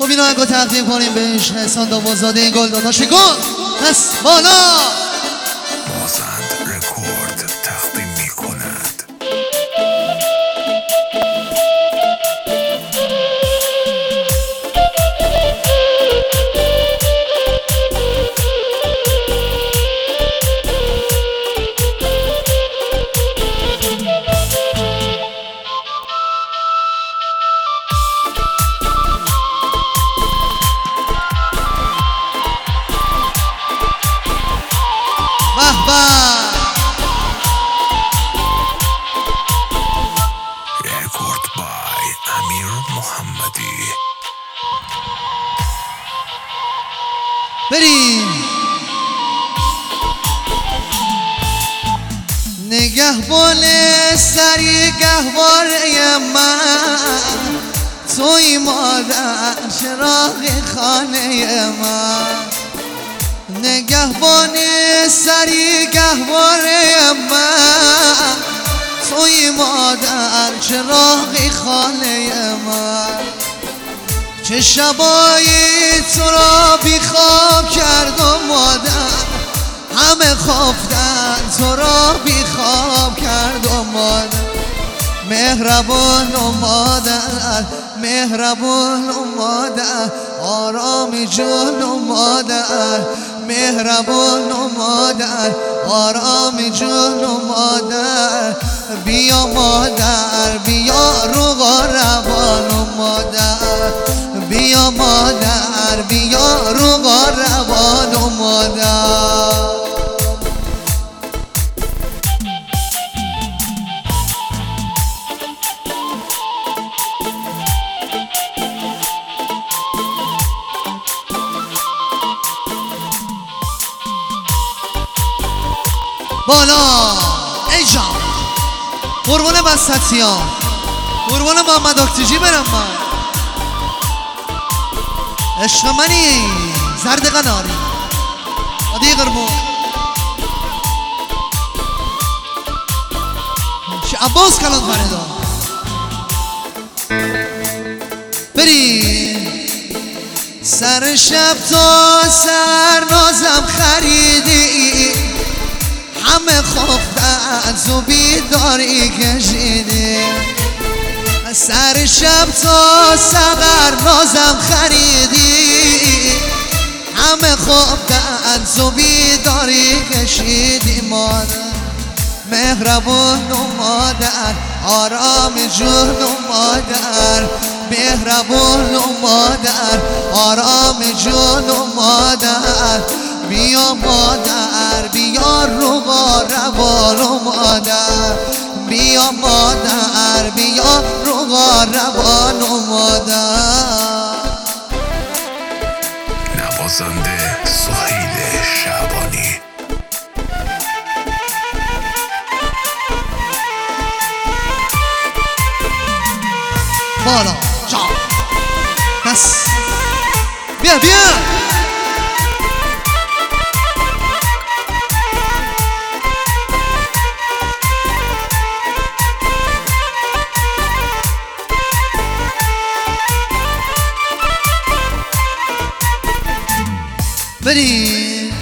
این آهنگو تقدیم کنیم بهش احسان دامادزاده گل داداش گل دست بالا. بازند رکورد تقدیم میکند. رکورد بای امیر محمدی. بریم نگهبان سری گهواره من، توی مادر چراغ خانه من. نگهبان سری گهواره من، توی مادر چراغ خانه من. چه شبایی تو را بی خواب کردم مادر، همه خفتن تو را بی خواب کردم مادر. مهربان و مادر، مهربان و مادر، آرامی جون و مادر. مهربان و مادر، آرامی جون و مادر. بیا مادر بیا رو روان و مادر. بیا مادر بیا رو روان و مادر. بالا ای جان قربان وسطیان، قربان محمد اکتیجی برم من. عشق منی زرد قناری عادی قرمون عباس کلان فردا. بریم سر شب تا سر نازم خریدی، همه خفتن تو بیداری کشیدی. سر شب تا سحر نازم خریدی، همه خفتن تو بیداری کشیدی مادر. مهربان و مادر، آرام جون و مادر. مهربان و مادر، آرام جون و مادر. بیا مادر بیا رو روان و مادر. بیا مادر بیا رو روان و مادر. نوازنده سهیل شعبانی. بالا جان دست بیا بیا. بریم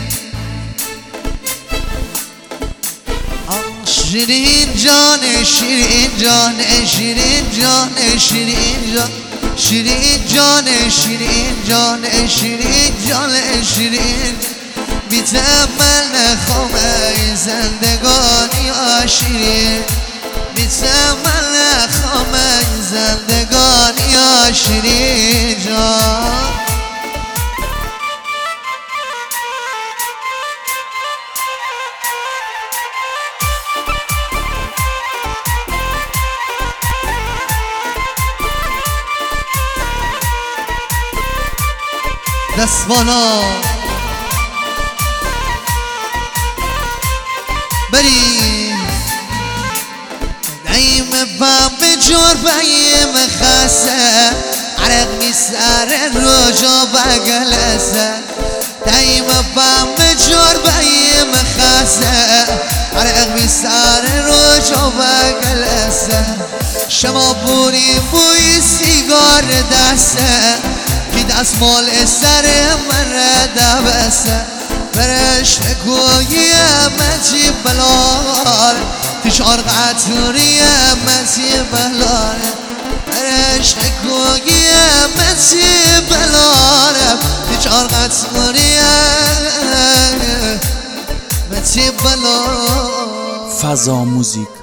شیرین جان شیرین جان شیرین جان شیرین جان شیرین جان شیرین جان شیرین جان شیرین. بی تمل نخوام ای زندگانی شیرین. بی تمل نخوام ای زندگانی شیرین جان. دست بالا بریم دایم بام به جور بایم خسته، عرق می سر روجا بگلسه. دایم بام به جور بایم خسته، عرق می سر روجا بگلسه. شما بوری بوی سیگار دسته، دستمال سر من دبسته برش گویی متی بلال تشار قطوری متی بلال برش گویی متی بلال تشار قطوری متی بلال فضا موزیک